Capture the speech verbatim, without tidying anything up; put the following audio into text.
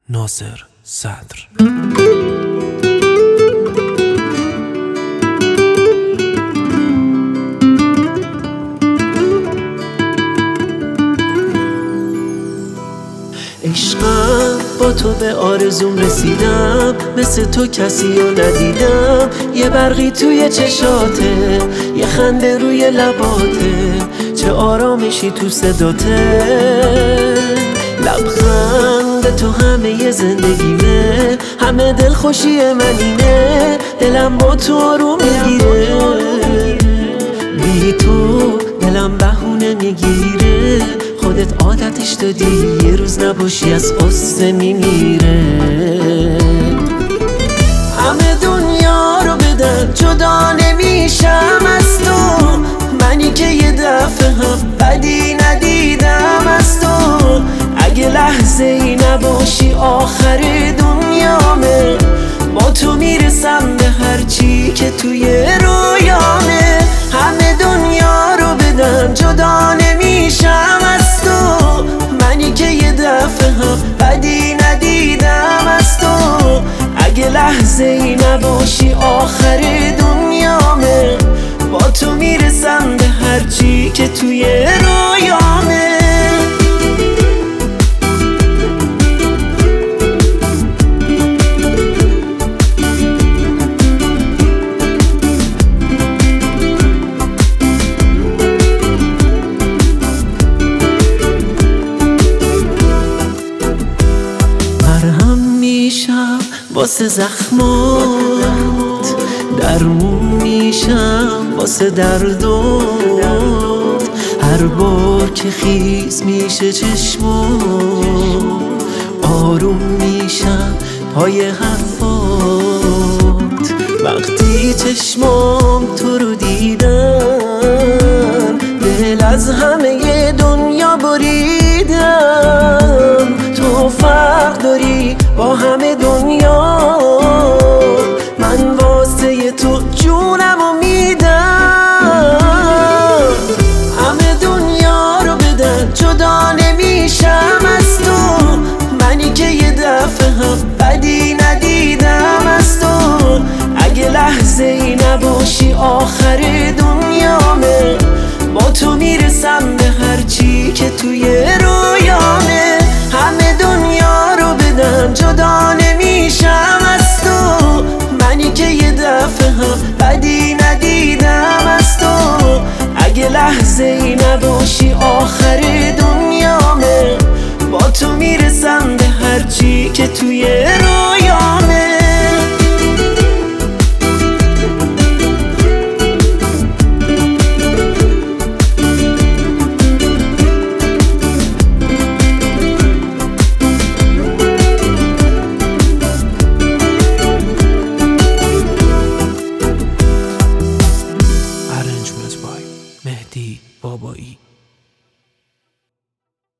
ناصر صدر. عشقم با تو به آرزوم رسیدم، مثل تو کسی رو ندیدم. یه برقی توی چشاته، یه خنده روی لباته، چه آرامشی تو صداته. لبخند تو همه ی زندگیمه، همه دلخوشی من اینه. دلم با تو آروم میگیره، بی تو دلم بهونه میگیره. خودت عادتش دادی، یه روز نباشی از قصه میمیره. همه دنیا رو بدن جدا نمیشم از تو، منی که یه دفعه هم بدی ندیدم از تو. اگه لحظه ای نباشی آخر دنیامه، با تو میرسم به هرچی که توی رویامه. همه دنیا رو بدن جدا نمیشم از تو، منی که یه دفعه هم بدی ندیدم از تو. اگه لحظه ای نباشی آخر دنیامه، با تو میرسم به هرچی که توی رویامه. واسه زخمات درمون میشم، واسه دردات هر بار که خیز میشه چشمام. آروم میشم پای حرفات، وقتی چشمام تو رو دیدن. دل از همه دنیا بریدم، تو فرق داری با همه دنیا. من واسه تو جونمو میدم. همه دنیا رو بدن جدا نمیشم از تو، منی که یه دفعه هم بدی ندیدم از تو. اگه لحظه ای نباشی آخر دنیامه، با تو میرسم به هرچی که توی رویامه. همه دنیا رو بدن جدا نمیشم از تو، منی که یه دفعه هم بدی ندیدم از تو. اگه لحظه ای نباشی آخر دنیامه، با تو میرسم به هرچی که توی رویامه.